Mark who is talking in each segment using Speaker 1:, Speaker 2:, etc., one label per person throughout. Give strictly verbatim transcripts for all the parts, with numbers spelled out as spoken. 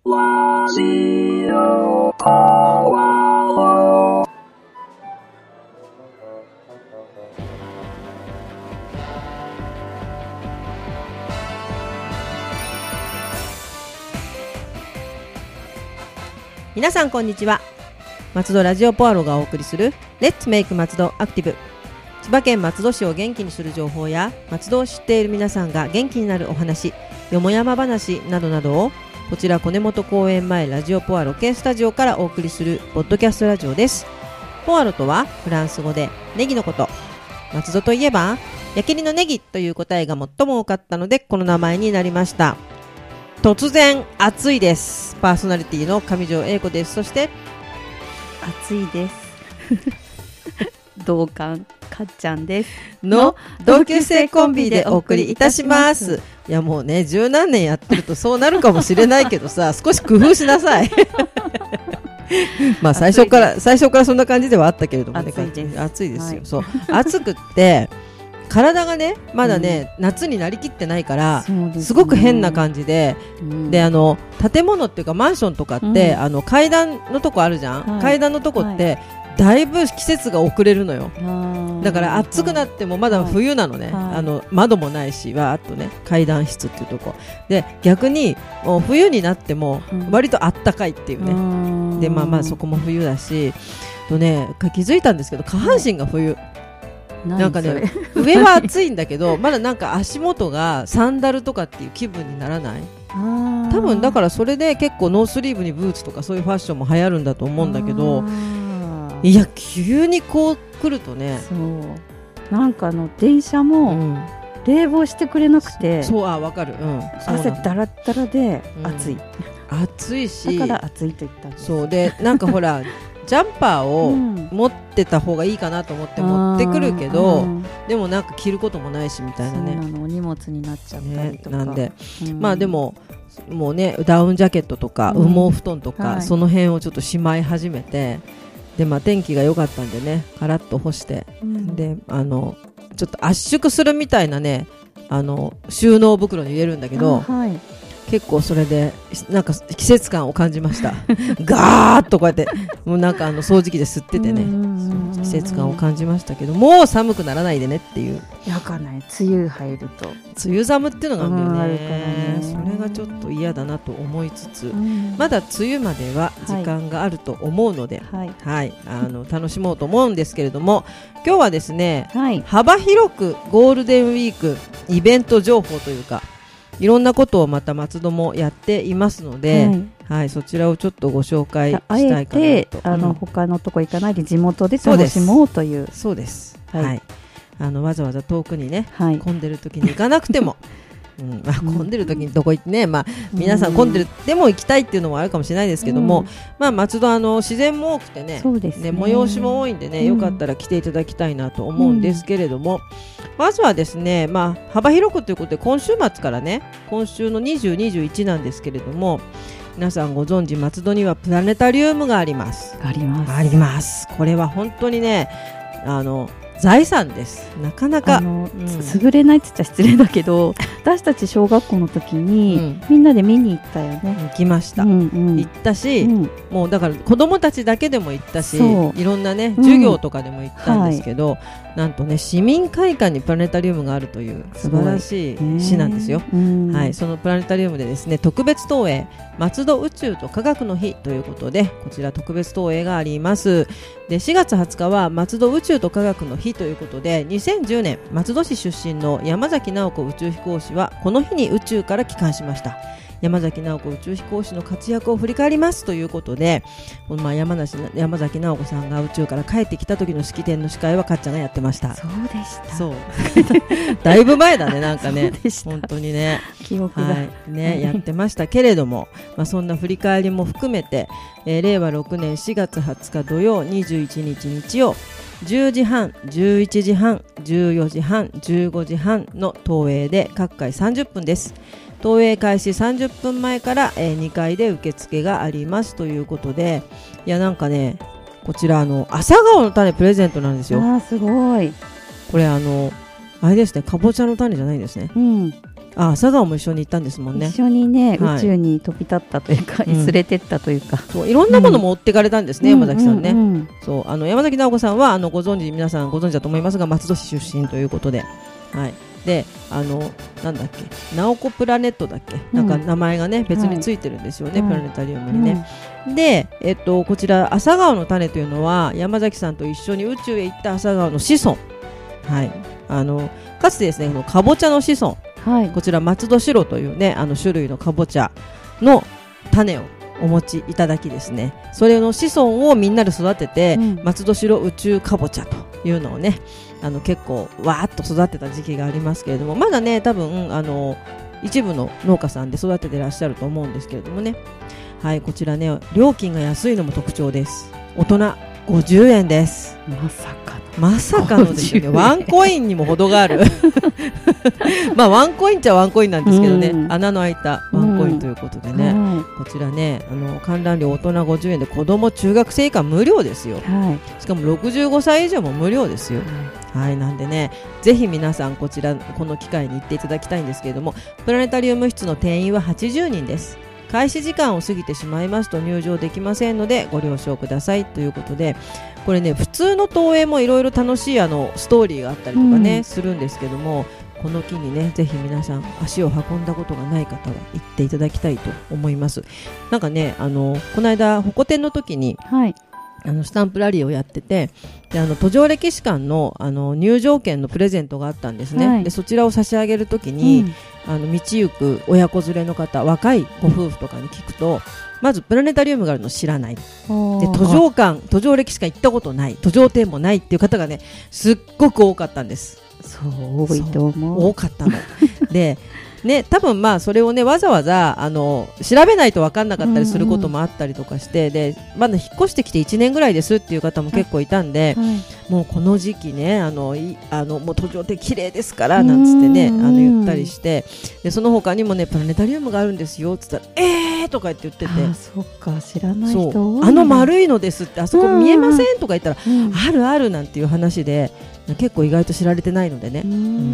Speaker 1: ラジオポアロ。
Speaker 2: 皆さんこんにちは。松戸ラジオポアロがお送りするレッツメイク松戸アクティブ。千葉県松戸市を元気にする情報や松戸を知っている皆さんが元気になるお話、よもやま話などなどをこちら小根本公園前ラジオポアロ系スタジオからお送りするポッドキャストラジオです。ポアロとはフランス語でネギのこと。松戸といえば焼きりのネギという答えが最も多かったのでこの名前になりました。突然暑いです。パーソナリティの上条英子です。そして
Speaker 3: 暑いです同感かっちゃんです
Speaker 2: の同級生コンビでお送りいたします。いやもうね十何年やってるとそうなるかもしれないけどさ少し工夫しなさいまあ最初から最初からそんな感じではあったけれどもね、
Speaker 3: 暑いです
Speaker 2: 暑いですよ、
Speaker 3: はい、
Speaker 2: そう暑くって体がねまだね、うん、夏になりきってないから す,、ね、すごく変な感じで、うん、であの建物っていうかマンションとかって、うん、あの階段のとこあるじゃん、はい、階段のとこって、はい、だいぶ季節が遅れるのよ。だから暑くなってもまだ冬なのね、はい、あの窓もないしわーっとね階段室っていうとこで逆にもう冬になっても割とあったかいっていうね、うん、でまあまあそこも冬だしとね気づいたんですけど下半身が冬、なんかね上は暑いんだけどまだなんか足元がサンダルとかっていう気分にならない。あ多分だからそれで結構ノースリーブにブーツとかそういうファッションも流行るんだと思うんだけど、いや急にこう来るとね、
Speaker 3: そうなんかあの電車も冷房してくれなくて、
Speaker 2: うん、そうあ分かる、うん、
Speaker 3: 汗だらだらで暑い、うん、
Speaker 2: 暑いし
Speaker 3: だから暑いと言ったんです。
Speaker 2: そうでなんかほらジャンパーを持ってた方がいいかなと思って持ってくるけど、うん、でもなんか着ることもないしみたいなね、
Speaker 3: そうなのお荷物になっちゃったりとか、
Speaker 2: ね、なんで、
Speaker 3: うん、
Speaker 2: まあでももうねダウンジャケットとか、うん、羽毛布団とか、はい、その辺をちょっとしまい始めて、でまあ天気が良かったんでねカラッと干して、うん、であのちょっと圧縮するみたいなねあの収納袋に入れるんだけど、はい、結構それでなんか季節感を感じましたガーッとこうやってもうなんかあの掃除機で吸っててね季節感を感じましたけど、もう寒くならないでねっていう。
Speaker 3: やかない梅雨入ると
Speaker 2: 梅雨寒っていうのがあるんだよ ね, ねそれがちょっと嫌だなと思いつつ、まだ梅雨までは時間があると思うので、はいはい、あの楽しもうと思うんですけれども、今日はですね、はい、幅広くゴールデンウィークイベント情報というかいろんなことをまた松戸もやっていますので、はいはい、そちらをちょっとご紹介したいかなと。あえて
Speaker 3: あの、うん、他のとこ行かないで地元で楽しもうという。
Speaker 2: そうです、はいはい、あのわざわざ遠くにね、はい、混んでる時に行かなくてもうんまあ、混んでる時にどこ行ってね、まあ、皆さん混んでるでも行きたいっていうのもあるかもしれないですけども、うん、まあ、松戸あの自然も多くて ね,
Speaker 3: そうですね、
Speaker 2: ね催しも多いんでね、うん、よかったら来ていただきたいなと思うんですけれども、うん、まずはですね、まあ、幅広くということで今週末からね今週のにじゅう、にじゅういちなんですけれども、皆さんご存知松戸にはプラネタリウムがあります。
Speaker 3: あります
Speaker 2: あります。これは本当にねあの財産です。なかなかあの、
Speaker 3: うん、優れないって言ったら失礼だけど私たち小学校の時に、うん、みんなで見に行ったよね。
Speaker 2: 行きました、うんうん、行ったし、うん、もうだから子供たちだけでも行ったしいろんなね授業とかでも行ったんですけど、うんはい、なんとね市民会館にプラネタリウムがあるという素晴らしい市なんですよ、えーはい、そのプラネタリウムでですね特別投影松戸宇宙と科学の日ということでこちら特別投影があります。でしがつはつかは松戸宇宙と科学の日ということでにせんじゅうねん松戸市出身の山崎直子宇宙飛行士はこの日に宇宙から帰還しました。山崎直子宇宙飛行士の活躍を振り返りますということで、まあ、山梨山崎直子さんが宇宙から帰ってきた時の式典の司会はかっちゃんがやってました。
Speaker 3: そうでした。
Speaker 2: そうだいぶ前だねなんかね本当にね
Speaker 3: 記憶が、
Speaker 2: はいね、やってましたけれども、まあ、そんな振り返りも含めて、えー、れいわろくねんしがつはつか土曜にじゅういちにち日曜じゅうじはん、じゅういちじはん、じゅうよじはん、じゅうごじはんの投影で各回さんじゅっぷんです。投影開始さんじゅっぷんまえから、えー、にかいで受付がありますということで、いやなんかねこちらあの朝顔の種プレゼントなんですよ。
Speaker 3: あーすごい。
Speaker 2: これあのあれですねかぼちゃの種じゃないんですね、
Speaker 3: うん、
Speaker 2: あ、朝顔も一緒に行ったんですもんね。
Speaker 3: 一緒にね、
Speaker 2: はい、
Speaker 3: 宇宙に飛び立ったというか、うん、連れてったというか、
Speaker 2: そういろんなもの持ってかれたんですね、うん、山崎さんね、
Speaker 3: うんうんうん、
Speaker 2: そうあの山崎直子さんはあのご存知、皆さんご存知だと思いますが松戸市出身ということで、はい、であのなんだっけ直子プラネットだっけ、うん、なんか名前がね別についてるんですよね、はい、プラネタリウムにね、うん、で、えっと、こちら朝顔の種というのは山崎さんと一緒に宇宙へ行った朝顔の子孫、はい、あのかつてですね、このかぼちゃの子孫、はい、こちら松戸白というねあの種類のかぼちゃの種をお持ちいただきですね、それの子孫をみんなで育てて、うん、松戸白宇宙かぼちゃというのをねあの結構わーっと育てた時期がありますけれども、まだね多分あの一部の農家さんで育ててらっしゃると思うんですけれどもね、はい、こちらね料金が安いのも特徴です。大人ごじゅうえんです。
Speaker 3: まさか
Speaker 2: まさかのですよね。ワンコインにも程があるまあワンコインっちゃワンコインなんですけどね、うん、穴の開いたワンコインということでね、うん、こちらねあの観覧料大人ごじゅうえんで子供中学生以下無料ですよ、はい、しかもろくじゅうごさい以上も無料ですよ、はいはい、なんでねぜひ皆さんこちらこの機会に行っていただきたいんですけれども、プラネタリウム室の定員ははちじゅうにんです。開始時間を過ぎてしまいますと入場できませんのでご了承くださいということで、これね普通の投影もいろいろ楽しいあのストーリーがあったりとかね、うん、するんですけども、この機にねぜひ皆さん足を運んだことがない方は行っていただきたいと思います。なんかねあのこの間ホコ天の時に、はい、あのスタンプラリーをやってて、であの途上歴史館 の, あの入場券のプレゼントがあったんですね、はい、でそちらを差し上げるときに、うん、あの道行く親子連れの方、若いご夫婦とかに聞くと、まずプラネタリウムがあるの知らないで、途上館途上歴史館行ったことない、途上庭もないっていう方がねすっごく多かったんです。
Speaker 3: そう多いと思う。
Speaker 2: 多かったのでね、多分まあそれをねわざわざあの調べないと分かんなかったりすることもあったりとかして、うんうん、でまだ引っ越してきていちねんぐらいですっていう方も結構いたんで、はい、もうこの時期ねあのいあのもう途上って綺麗ですからなんつってね、あの言ったりして、でその他にもねプラネタリウムがあるんですよっつったらえーとか言って言ってて、
Speaker 3: あそっか知らない人多い、
Speaker 2: あの丸いのですって、あそこ見えませんとか言ったら、うんうん、あるあるなんていう話で結構意外と知られてないのでね、うん、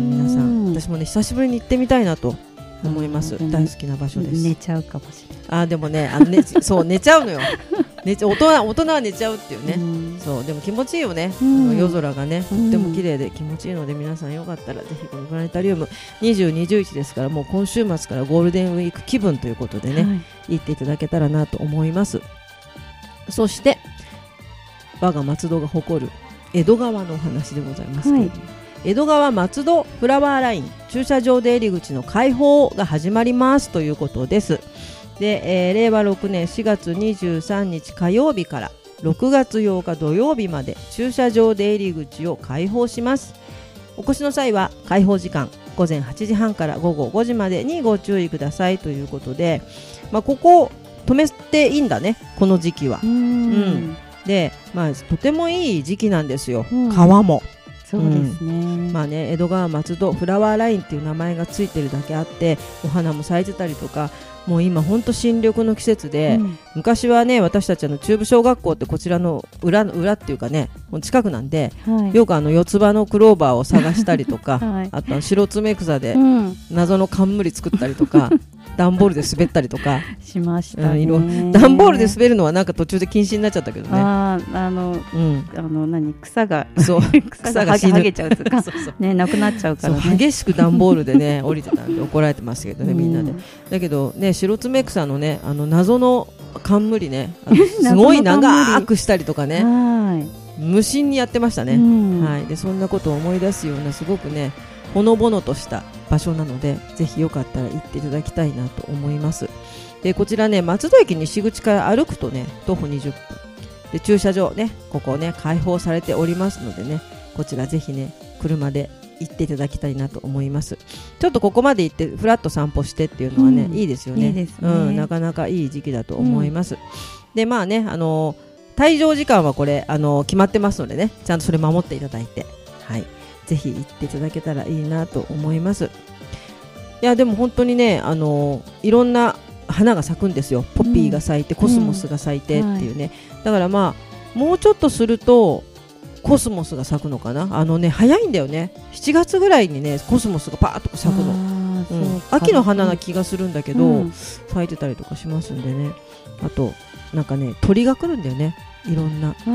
Speaker 2: 皆さん私もね久しぶりに行ってみたいなと思います。大好きな場所です。
Speaker 3: 寝ちゃうかもしれない。
Speaker 2: あでもねあのねそう寝ちゃうのよ寝ちゃ大人大人は寝ちゃうっていうね、うん、そうでも気持ちいいよね、うん、夜空がねとっても綺麗で気持ちいいので、皆さんよかったらぜひこのプラネタリウムにじゅう、にじゅういちですから、もう今週末からゴールデンウィーク気分ということでね、はい、行っていただけたらなと思います。そして我が松戸が誇る江戸川のお話でございますけれども、はい、江戸川松戸フラワーライン駐車場出入り口の開放が始まりますということです。で、えー、れいわろくねんしがつにじゅうさんにち火曜日からろくがつようか土曜日まで駐車場出入り口を開放します。お越しの際は開放時間ごぜんはちじはんからごごごじまでにご注意くださいということで、まあ、ここ止めていいんだねこの時期は。うんうんで、まあ、とてもいい時期なんですよ、うん、川も
Speaker 3: そうですね、
Speaker 2: うんまあね、江戸川松戸フラワーラインっていう名前がついてるだけあってお花も咲いてたりとか、もう今本当新緑の季節で、うん、昔はね私たちあの中部小学校ってこちらの 裏, 裏っていうかね近くなんで、はい、よくあの四つ葉のクローバーを探したりとか、はい、あと白爪草で謎の冠作ったりとか、うん段ボールで滑ったりとか
Speaker 3: しましたね、
Speaker 2: うん、段ボールで滑るのはなんか途中で禁止になっちゃったけどね。
Speaker 3: ああの、うん、あの何草が
Speaker 2: そう
Speaker 3: 草がはげちゃうとかそうそう、ね、なくなっちゃうからね。
Speaker 2: 激しく段ボールでね降りてたんで怒られてましたけどねみんなで、うん、だけどね白爪草のねあの謎の冠ねあのすごい長くしたりとかねはい無心にやってましたね、うんはい、でそんなことを思い出すようなすごくねほのぼのとした場所なのでぜひよかったら行っていただきたいなと思います。でこちらね松戸駅西口から歩くとね徒歩にじゅっぷんで駐車場ねここね開放されておりますのでねこちらぜひね車で行っていただきたいなと思います。ちょっとここまで行ってフラッと散歩してっていうのはね、うん、いいですよね。いいですね、うん、なかなかいい時期だと思います、うん、でまあねあの退場時間はこれあの決まってますのでねちゃんとそれ守っていただいてはいぜひ行っていただけたらいいなと思います。いやでも本当にねあのいろんな花が咲くんですよ。ポピーが咲いて、うん、コスモスが咲いてっていうね、うんはい、だからまあもうちょっとするとコスモスが咲くのかな。あのね早いんだよね。しちがつぐらいにねコスモスがパーッと咲くの。 うん、秋の花な気がするんだけど、うん、咲いてたりとかしますんでね。あとなんかね鳥が来るんだよね、いろんな、うん、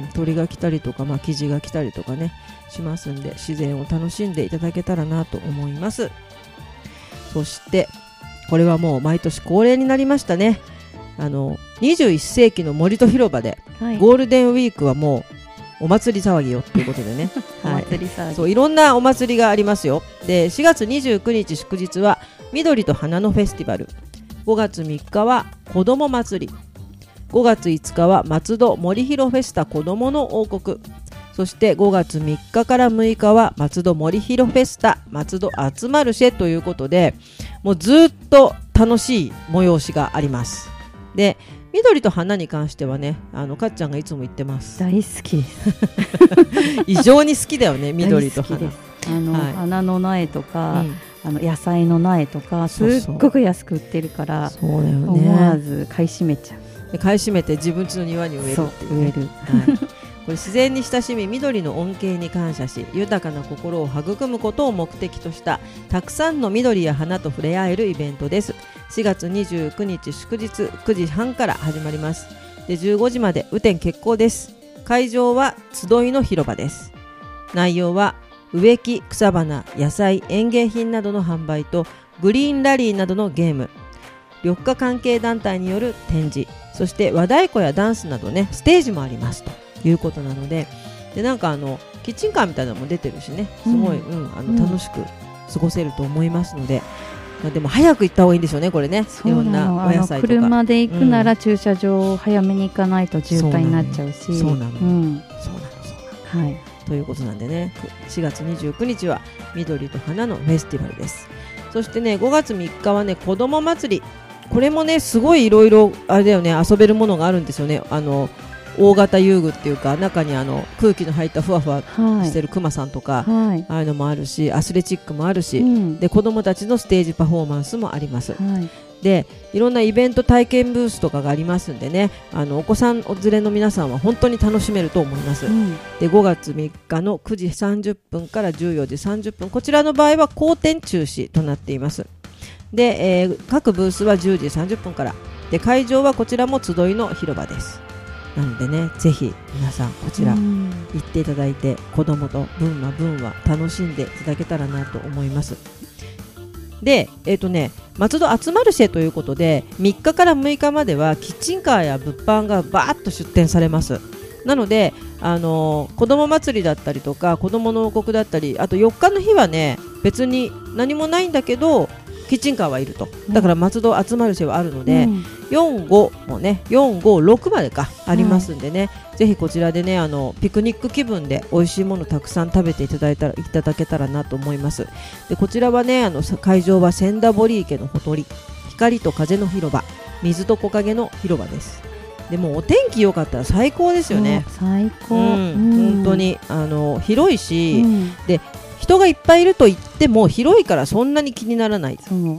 Speaker 2: 鳥が来たりとか、まあ、キジが来たりとかねしますんで、自然を楽しんでいただけたらなと思います。そしてこれはもう毎年恒例になりましたね。あのにじゅういっせいきの森と広場で、はい、ゴールデンウィークはもうお祭り騒ぎよっていうことでねお祭り騒ぎ、そういろんなお祭りがありますよ。でしがつにじゅうくにち祝日は緑と花のフェスティバル、ごがつみっかは子ども祭り、ごがついつかは松戸森広フェスタ子どもの王国、そしてごがつみっかからむいかは松戸森広フェスタ松戸集まるシェということで、もうずっと楽しい催しがあります。で緑と花に関してはね、あのかっちゃんがいつも言ってます。
Speaker 3: 大好きです
Speaker 2: 異常に好きだよね緑と花。
Speaker 3: あの、はい、花の苗とか、うん、あの野菜の苗とかすっごく安く売ってるから、そうだよね、思わず買い占めちゃう。
Speaker 2: で買い占めて自分家の庭に植えるっていう、ね、
Speaker 3: 植える、
Speaker 2: はい、これ自然に親しみ緑の恩恵に感謝し豊かな心を育むことを目的としたたくさんの緑や花と触れ合えるイベントです。しがつにじゅうくにち祝日くじはんから始まります。でじゅうごじまで雨天決行です。会場は集いの広場です。内容は植木、草花、野菜、園芸品などの販売とグリーンラリーなどのゲーム、緑化関係団体による展示、そして和太鼓やダンスなどねステージもありますということなので、でなんかあのキッチンカーみたいなのも出てるしね、すごい、うんうん、あの楽しく過ごせると思いますので、まあ、でも早く行った方がいいんでしょうねこれね。いろんなお野菜とか
Speaker 3: 車で行くなら駐車場を早めに行かないと渋滞になっちゃうし、
Speaker 2: そうなの、そうなの、そうなの、そうなの、はい、ということなんでね、しがつにじゅうくにちは緑と花のフェスティバルです。そしてねごがつみっかはね子ども祭り、これもねすごいいろいろあれだよね、遊べるものがあるんですよね。あの大型遊具っていうか中にあの空気の入ったふわふわしてるクマさんとか、はい、ああいうのもあるしアスレチックもあるし、うん、で子どもたちのステージパフォーマンスもあります、はい、でいろんなイベント体験ブースとかがありますんでね、あのお子さんお連れの皆さんは本当に楽しめると思います、うん、でごがつみっかのくじさんじゅっぷんからじゅうよじさんじゅっぷん、こちらの場合は後展中止となっています。で、えー、各ブースはじゅうじさんじゅっぷんからで、会場はこちらも集いの広場です。なのでねぜひ皆さんこちら行っていただいて子供と分は分は楽しんでいただけたらなと思います。で、えーとね、松戸集まるシェということでみっかからむいかまではキッチンカーや物販がバーッと出店されます。なので、あのー、子ども祭りだったりとか子どもの王国だったり、あとよっかの日はね別に何もないんだけどキッチンカーはいると。だから松戸集まるシェはあるので、うん、よん、ごもねよん、ご、ろくまでかありますんでね、はい、ぜひこちらでねあのピクニック気分で美味しいものたくさん食べていただいたらいただけたらなと思います。でこちらはねあの会場は千田堀池のほとり、光と風の広場、水と木陰の広場です。でもお天気良かったら最高ですよね。
Speaker 3: 最高、
Speaker 2: うんうん、本当にあの広いし、うん、で人がいっぱいいると言っても広いからそんなに気にならない、そう、うん、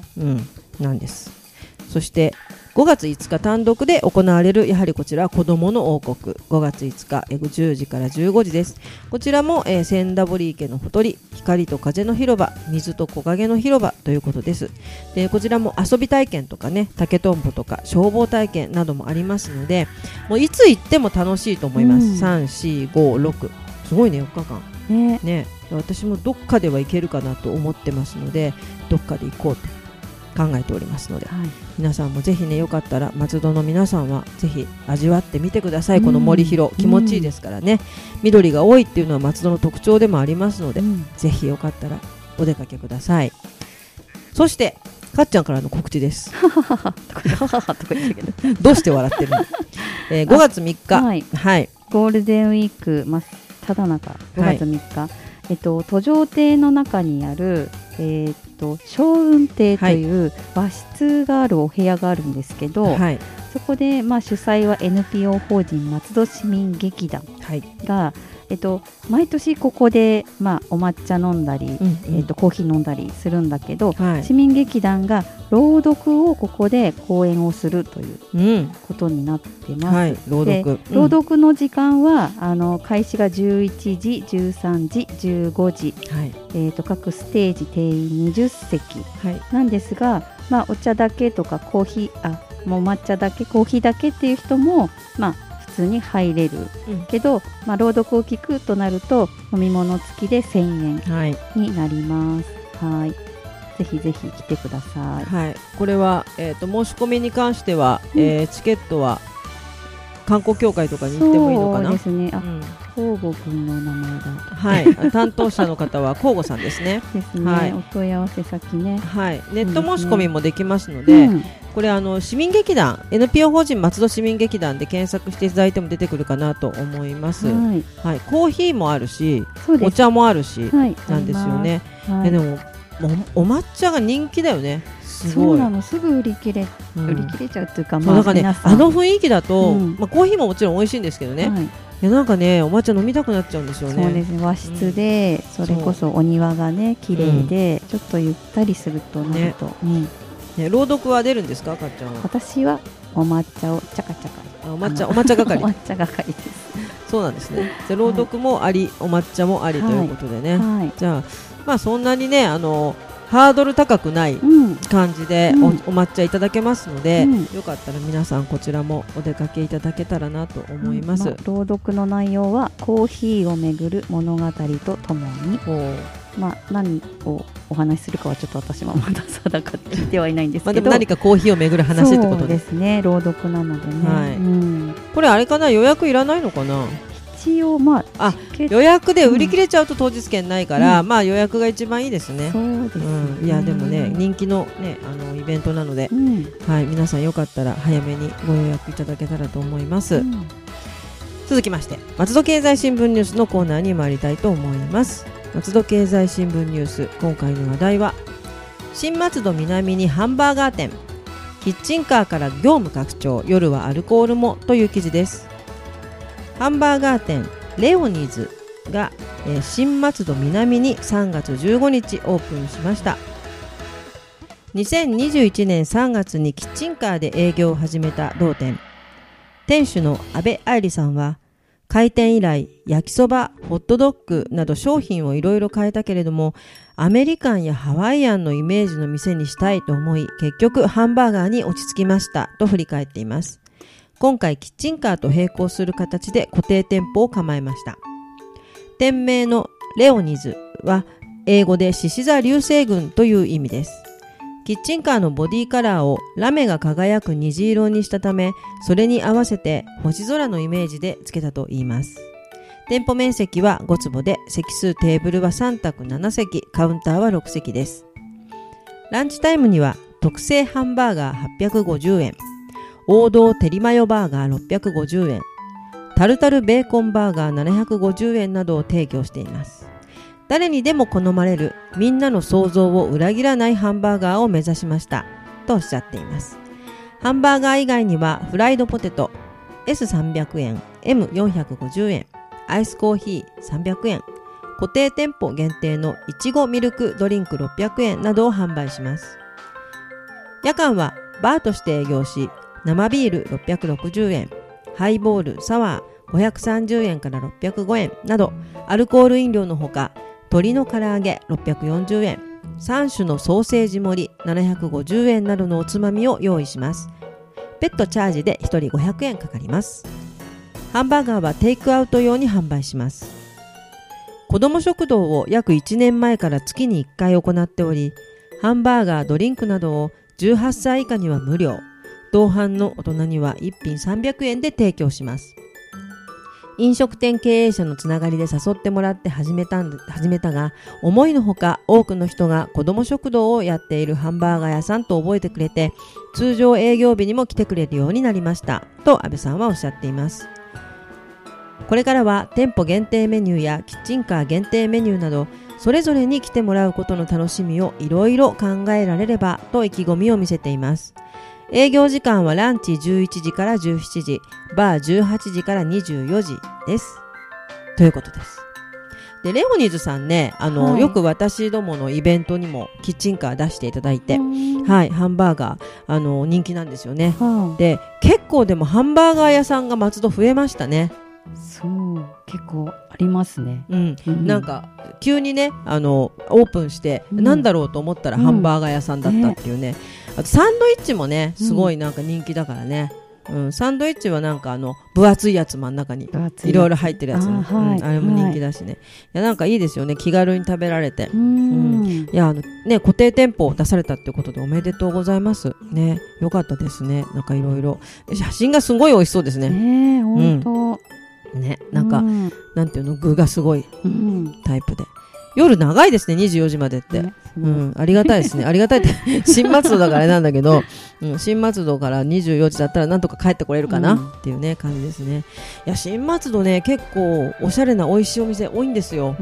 Speaker 2: なんです。そしてごがついつか単独で行われるやはりこちらは子どもの王国、ごがついつかじゅうじからじゅうごじです。こちらも、えー、千田堀池のほとり、光と風の広場、水と木陰の広場ということです。でこちらも遊び体験とかね竹とんぼとか消防体験などもありますので、もういつ行っても楽しいと思います、うん、さん、よん、ご、ろくすごいねよっかかん、ねね、私もどっかでは行けるかなと思ってますのでどっかで行こうと考えておりますので、はい、皆さんもぜひねよかったら松戸の皆さんはぜひ味わってみてください、うん、この森広気持ちいいですからね、うん、緑が多いっていうのは松戸の特徴でもありますので、うん、ぜひよかったらお出かけください。そしてかっちゃんからの告知ですどうして笑ってるの、えー、ごがつみっか、はいはい、
Speaker 3: ゴールデンウィーク真っただ中ごがつみっか、はい、えっと、途上邸の中にある、えー、っと祥雲亭という和室があるお部屋があるんですけど、はい、そこで、まあ、主催は エヌピーオー 法人松戸市民劇団が、はい、 えっと、毎年ここで、まあ、お抹茶飲んだり、
Speaker 2: うんうん
Speaker 3: えっと、コーヒー飲んだりするんだけど、
Speaker 2: はい
Speaker 3: 市民劇団が朗読をここで講演をするという
Speaker 2: うん
Speaker 3: ことになってます。
Speaker 2: はい、朗
Speaker 3: で
Speaker 2: 読、
Speaker 3: 朗読の時間は、あの開始がじゅういちじ、じゅうさんじ、じゅうごじ、
Speaker 2: うんはい
Speaker 3: えー、と各ステージ定員にじゅっせき
Speaker 2: はい
Speaker 3: なんですが、まあ、お茶だけとかコーヒーあもう抹茶だけコーヒーだけっていう人も、まあ、普通に入れる
Speaker 2: うん
Speaker 3: けど、まあ、朗読を聞くとなると飲み物付きでせんえん
Speaker 2: はい
Speaker 3: になります。はい、ぜひぜひ来てください。
Speaker 2: はい、これは、えー、と申し込みに関しては、
Speaker 3: うん
Speaker 2: えーチケットは観光協会とかに行ってもいいのかな。
Speaker 3: そうですね。あ、
Speaker 2: うん
Speaker 3: 東郷くんの名前だ。
Speaker 2: はい、担当者の方は交互さんですね。
Speaker 3: ですね。
Speaker 2: はい
Speaker 3: お問い合わせ先ね。
Speaker 2: はい、ネット申し込みもできますので、
Speaker 3: うん
Speaker 2: これあの市民劇団 エヌピーオー 法人松戸市民劇団で検索していただいても出てくるかなと思います。
Speaker 3: はい、
Speaker 2: はい、コーヒーもあるし、
Speaker 3: そうです。
Speaker 2: お茶もあるし、
Speaker 3: はい、
Speaker 2: なんですよね。
Speaker 3: あります。はい
Speaker 2: えでもおお抹茶が人気だよね。すごい。
Speaker 3: そうなの、すぐ売り切れ、
Speaker 2: うん
Speaker 3: 売り切れちゃうっていうか、
Speaker 2: そうだからね、
Speaker 3: 皆さん
Speaker 2: あの雰囲気だと、
Speaker 3: うん
Speaker 2: まあ、コーヒーももちろん美味しいんですけどね、
Speaker 3: はい、
Speaker 2: いやなんかねお抹茶飲みたくなっちゃうんですよね。
Speaker 3: そうですね、和室で、それこそお庭がね綺麗で、ちょっとゆったりするとなると、うん
Speaker 2: ね、朗読は出るんですか、かっちゃんは。
Speaker 3: 私はお抹茶をチャカチャカ
Speaker 2: あお抹茶
Speaker 3: あの
Speaker 2: お抹茶係
Speaker 3: お抹茶係です。
Speaker 2: そうなんですね。じゃあ朗読もあり、お抹茶もありということでね、
Speaker 3: はい、
Speaker 2: じゃあまあそんなにねあのハードル高くない
Speaker 3: うん、
Speaker 2: 感じで
Speaker 3: うん
Speaker 2: お,、お抹茶いただけますので、
Speaker 3: うん
Speaker 2: よかったら皆さんこちらもお出かけいただけたらなと思います。
Speaker 3: うんあ、朗読の内容はコーヒーをめぐる物語とともに、
Speaker 2: こう
Speaker 3: まあ、何をお話しするかはちょっと私もまだ定かってはいないんです
Speaker 2: まあ、
Speaker 3: けど、
Speaker 2: でも何かコーヒーをめぐる話ってこと
Speaker 3: そう
Speaker 2: で
Speaker 3: ですね、朗読なのでね、
Speaker 2: はい
Speaker 3: うん、
Speaker 2: これあれかな、予約いらないのかな。
Speaker 3: 一応まあ
Speaker 2: あ
Speaker 3: チケット
Speaker 2: 予約で売り切れちゃうと当日券ないから、
Speaker 3: う
Speaker 2: まあ予約が一番いいですね。
Speaker 3: そうですね、
Speaker 2: うん、いやでもね人気のねあのイベントなので、
Speaker 3: うん
Speaker 2: はい、皆さんよかったら早めにご予約いただけたらと思います。
Speaker 3: うん
Speaker 2: 続きまして松戸経済新聞ニュースのコーナーに参りたいと思います。松戸経済新聞ニュース、今回の話題は新松戸南にハンバーガー店、キッチンカーから業務拡張、夜はアルコールもという記事です。ハンバーガー店レオニーズが、えー新松戸南にさんがつじゅうごにちオープンしました。にせんにじゅういちねんさんがつにキッチンカーで営業を始めた同店、店主の阿部愛理さんは開店以来焼きそば、ホットドッグなど商品をいろいろ変えたけれども、アメリカンやハワイアンのイメージの店にしたいと思い、結局ハンバーガーに落ち着きましたと振り返っています。今回キッチンカーと並行する形で固定店舗を構えました。店名のレオニズは英語で獅子座流星群という意味です。キッチンカーのボディカラーをラメが輝く虹色にしたため、それに合わせて星空のイメージで付けたといいます。店舗面積はごつぼで、席数テーブルはさんたくななせき、カウンターはろくせきです。ランチタイムには特製ハンバーガーはっぴゃくごじゅうえん、王道テリマヨバーガーろっぴゃくごじゅうえん、タルタルベーコンバーガーななひゃくごじゅうえんなどを提供しています。誰にでも好まれる、みんなの想像を裏切らないハンバーガーを目指しましたとおっしゃっています。ハンバーガー以外にはフライドポテト エスさんびゃくえん、エムよんひゃくごじゅうえん、アイスコーヒーさんびゃくえん、固定店舗限定のいちごミルクドリンクろっぴゃくえんなどを販売します。夜間はバーとして営業し、生ビールろっぴゃくろくじゅうえん、ハイボール、サワーごひゃくさんじゅうえんからろっぴゃくごえんなど、アルコール飲料のほか、鶏の唐揚げろっぴゃくよんじゅうえん、さんしゅのソーセージ盛りななひゃくごじゅうえんなどのおつまみを用意します。ペットチャージでひとりごひゃくえんかかります。ハンバーガーはテイクアウト用に販売します。子ども食堂を約いちねんまえから月にいっかい行っており、ハンバーガー、ドリンクなどをじゅうはっさい以下には無料、同伴の大人にはいっぴんさんびゃくえんで提供します。飲食店経営者のつながりで誘ってもらって始めたんで始めたが、思いのほか多くの人が子ども食堂をやっているハンバーガー屋さんと覚えてくれて、通常営業日にも来てくれるようになりましたと安部さんはおっしゃっています。これからは店舗限定メニューやキッチンカー限定メニューなど、それぞれに来てもらうことの楽しみをいろいろ考えられればと意気込みを見せています。営業時間はランチじゅういちじからじゅうしちじ、バーじゅうはちじからにじゅうよじです。 ということです。でレオニーズさんね、あの、はい、よく私どものイベントにもキッチンカー出していただいて、はい、ハンバーガーあの人気なんですよね、はあ、で結構でもハンバーガー屋さんが松戸増えましたね。
Speaker 3: そう結構ありますね、
Speaker 2: うんうん、なんか急にねあのオープンして、うん、なんだろうと思ったらハンバーガー屋さんだったっていうね、うん、あとサンドイッチもねすごいなんか人気だからね、うん、サンドイッチはなんかあの分厚いやつ真ん中にいろいろ入ってるやつ あ,、はいうん、あれも人気だしね、はい、いやなんかいいですよね、気軽に食べられて、うん、いやあの、ね、固定店舗を出されたってことでおめでとうございますね。よかったですね。なんかいろいろ写真がすごい美味しそうですね。
Speaker 3: ねえ本当、うん
Speaker 2: ね、なんか、うん、なんていうの具がすごいタイプで、うん、夜長いですねにじゅうよじまでって、ねうん、ありがたいですねありがたいって新松戸だからあれなんだけど、うん、新松戸からにじゅうよじだったらなんとか帰ってこれるかな、うん、っていうね感じですね。いや新松戸ね結構おしゃれな美味しいお店多いんですよ、うん、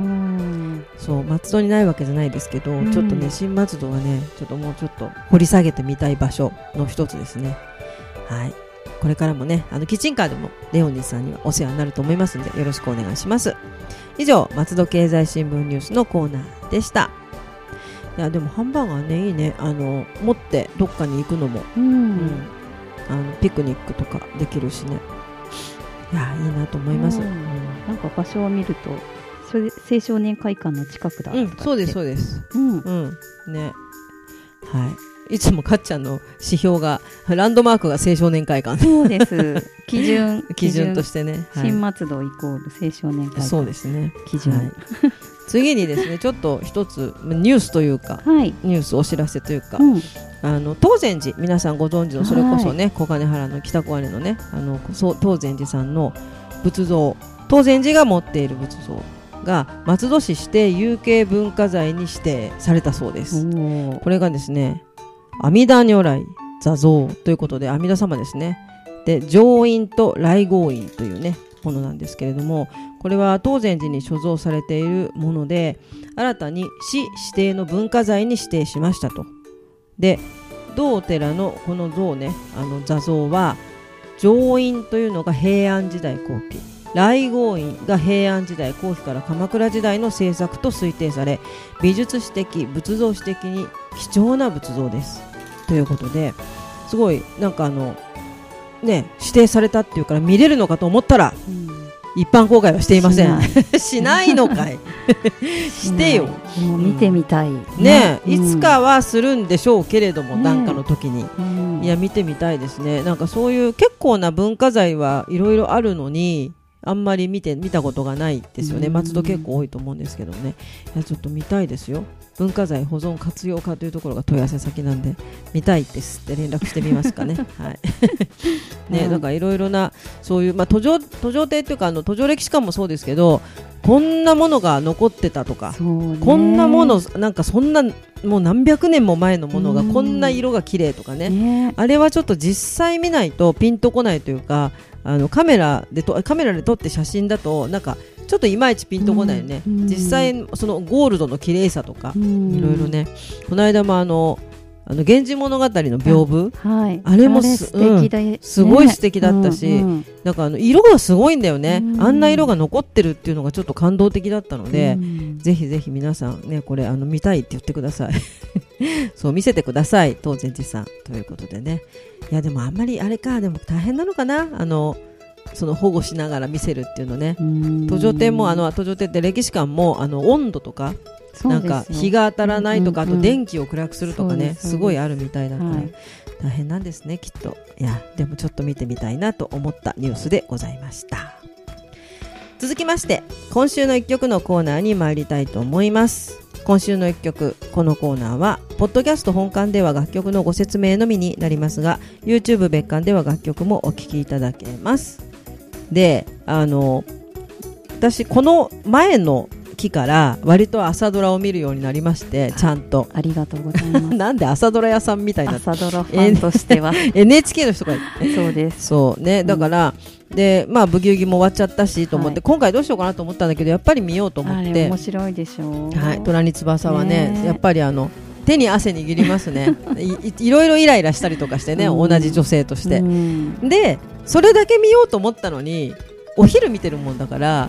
Speaker 2: そう松戸にないわけじゃないですけど、うん、ちょっとね新松戸はねちょっともうちょっと掘り下げてみたい場所の一つですね。はいこれからもねあのキッチンカーでもレオニーさんにはお世話になると思いますのでよろしくお願いします。以上松戸経済新聞ニュースのコーナーでした。いやでもハンバーガーねいいね、あの持ってどっかに行くのも、うんうん、あのピクニックとかできるしね、いやいいなと思います、うんうん、
Speaker 3: なんか場所を見るとそれ青少年会館の近くだとか、うん、
Speaker 2: そうですそうです、うんうん、ねはいいつもかっちゃんの指標がランドマークが青少年会館
Speaker 3: そうです基準
Speaker 2: 基準としてね、
Speaker 3: はい、新松戸イコール青少年会館
Speaker 2: そうですね
Speaker 3: 基準、はい、
Speaker 2: 次にですねちょっと一つニュースというか、はい、ニュースお知らせというか、うん、あの東禅寺皆さんご存知のそれこそね、はい、小金原の北小金のねあの東禅寺さんの仏像東禅寺が持っている仏像が松戸市指定有形文化財に指定されたそうです。これがですね阿弥陀如来座像ということで阿弥陀様ですね。で上院と来迎院というねものなんですけれども、これは東禅寺に所蔵されているもので新たに市指定の文化財に指定しましたと。で同お寺のこの像ねあの座像は上院というのが平安時代後期、来迎院が平安時代後期から鎌倉時代の制作と推定され美術史的仏像史的に貴重な仏像ですということで、すごいなんかあのね指定されたっていうから見れるのかと思ったら、うん、一般公開はしていません。しない、しないのかいしてよ、
Speaker 3: もう見てみたい、うん、
Speaker 2: ね、うん、いつかはするんでしょうけれども、なんかの時に、うん、いや見てみたいですね。なんかそういう結構な文化財はいろいろあるのにあんまり見て見たことがないですよね。松戸結構多いと思うんですけどね。いやちょっと見たいですよ。文化財保存活用課というところが問い合わせ先なんで見たいですって連絡してみますかね。はいね、なんかいろいろなそういう、まあ、途上途上亭というかあの途上歴史館もそうですけど、こんなものが残ってたとか、こんなものなんかそんなもう何百年も前のものがこんな色が綺麗とか ね, ねあれはちょっと実際見ないとピンとこないというか、あのカメラでとカメラで撮って写真だとなんかちょっといまいちピンとこないよね、うん、実際そのゴールドの綺麗さとか、うん、いろいろね。この間もあのあの源氏物語の屏風、はい、あれも す, あれ素敵だ、うん、すごい素敵だったし、うんうん、なんかあの色がすごいんだよね、うん、あんな色が残ってるっていうのがちょっと感動的だったので、うん、ぜひぜひ皆さんねこれあの見たいって言ってくださいそう見せてください東禅寺さんということでね。いやでもあんまりあれか、でも大変なのかな、あのその保護しながら見せるっていうのね。途上亭もあの途上亭って歴史館もあの温度とかなんか日が当たらないとか、うんうんうん、あと電気を暗くするとかね、 す, すごいあるみたいだから、はい、大変なんですねきっと。いやでもちょっと見てみたいなと思ったニュースでございました。続きまして今週の一曲のコーナーに参りたいと思います。今週の一曲、このコーナーはポッドキャスト本館では楽曲のご説明のみになりますが YouTube 別館では楽曲もお聴きいただけます。であの私この前の期から割と朝ドラを見るようになりまして、ちゃんと
Speaker 3: ありがとうございます
Speaker 2: なんで朝ドラ屋さんみたいな、
Speaker 3: 朝ドラファンとしては
Speaker 2: エヌエイチケー の人が
Speaker 3: そうです
Speaker 2: そうね、だから、うん、でまあブギウギも終わっちゃったしと思って、はい、今回どうしようかなと思ったんだけどやっぱり見ようと思って。
Speaker 3: あれ面白いでしょう、
Speaker 2: はい、虎に翼は ね, ねやっぱりあの手に汗握りますねい, い, いろいろイライラしたりとかしてね、うん、同じ女性として、うん、でそれだけ見ようと思ったのにお昼見てるもんだから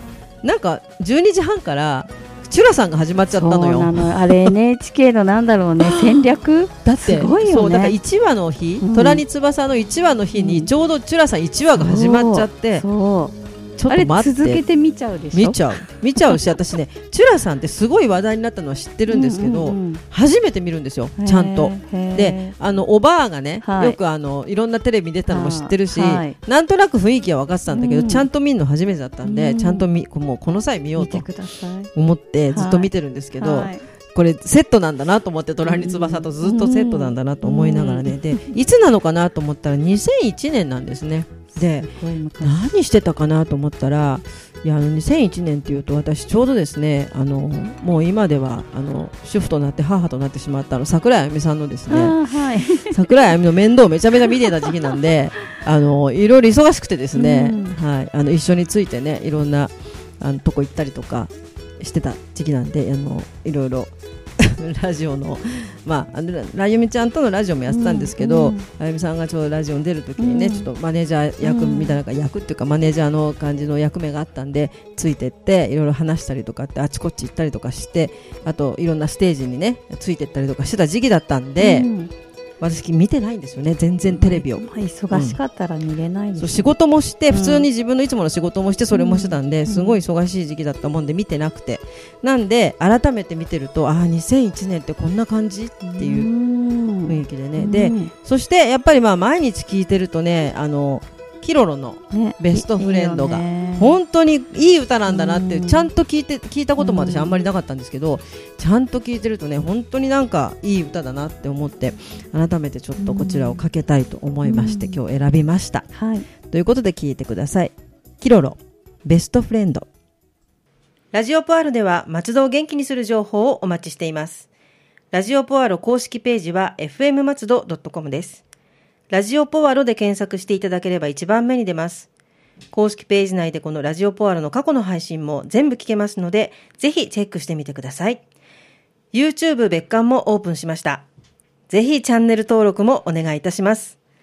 Speaker 2: なんかじゅうにじはんからチュラさんが始まっちゃったのよ。
Speaker 3: そうなのあれ エヌエイチケー のなんだろうね戦略
Speaker 2: だって
Speaker 3: すごいよね。
Speaker 2: そうだからいちわの日、うん、虎に翼のいちわの日にちょうどチュラさんいちわが始まっちゃって、
Speaker 3: そうそう
Speaker 2: ちょっと待って、
Speaker 3: あれ続けて見ちゃうでしょ。
Speaker 2: 見ちゃう見ちゃうし私ねチュラさんってすごい話題になったのは知ってるんですけど、うんうんうん、初めて見るんですよちゃんと。であのおばあがね、はい、よくあのいろんなテレビ出たのも知ってるし、はい、なんとなく雰囲気は分かってたんだけど、うん、ちゃんと見るの初めてだったんで、うん、ちゃんとみもうこの際見ようと思ってずっと見てるんですけど、はい、これセットなんだなと思って虎に翼とずっとセットなんだなと思いながらね、うん、でいつなのかなと思ったらにせんいちねんなんですね。で何してたかなと思ったらいやあのにせんいちねんっていうと私ちょうどですねあのもう今ではあの主婦となって母となってしまったあの桜井あゆみさんのですね、はい、桜井あゆみの面倒をめちゃめちゃ見てた時期なんであのいろいろ忙しくてですね、うんはい、あの一緒についてねいろんなあのとこ行ったりとかしてた時期なんであのいろいろラジオの、まあ、あゆみちゃんとのラジオもやってたんですけど、うんうん、あゆみさんがちょうどラジオに出るときにね、うん、ちょっとマネージャー役みたいな、うん、役っていうかマネージャーの感じの役目があったんでついてっていろいろ話したりとかってあちこち行ったりとかしてあといろんなステージにねついてったりとかしてた時期だったんで、うん私見てないんですよね全然テレビを、まあ、
Speaker 3: 忙しかったら見れないんです、ねうん、そう
Speaker 2: 仕事もして普通に自分のいつもの仕事もしてそれもしてたんで、うん、すごい忙しい時期だったもんで見てなくてなんで改めて見てるとあにせんいちねんってこんな感じっていう雰囲気でね、うん、でそしてやっぱりまあ毎日聞いてるとねあのキロロのベストフレンドが本当にいい歌なんだなってちゃんと聞いて聞いたことも私あんまりなかったんですけどちゃんと聞いてるとね本当になんかいい歌だなって思って改めてちょっとこちらをかけたいと思いまして今日選びました、はい、ということで聞いてください。キロロベストフレンド。ラジオポアロでは松戸を元気にする情報をお待ちしています。ラジオポアロ公式ページは エフエム 松戸 ドットコム です。ラジオポアロで検索していただければ一番目に出ます。公式ページ内でこのラジオポアロの過去の配信も全部聞けますので、ぜひチェックしてみてください。YouTube 別館もオープンしました。ぜひチャンネル登録もお願いいたします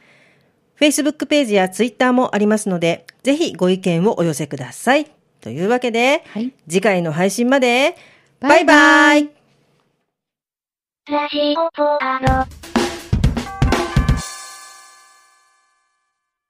Speaker 2: 。Facebook ページや Twitter もありますので、ぜひご意見をお寄せください。というわけで、はい、次回の配信まで、バイバイ。
Speaker 1: ラジオポアロ。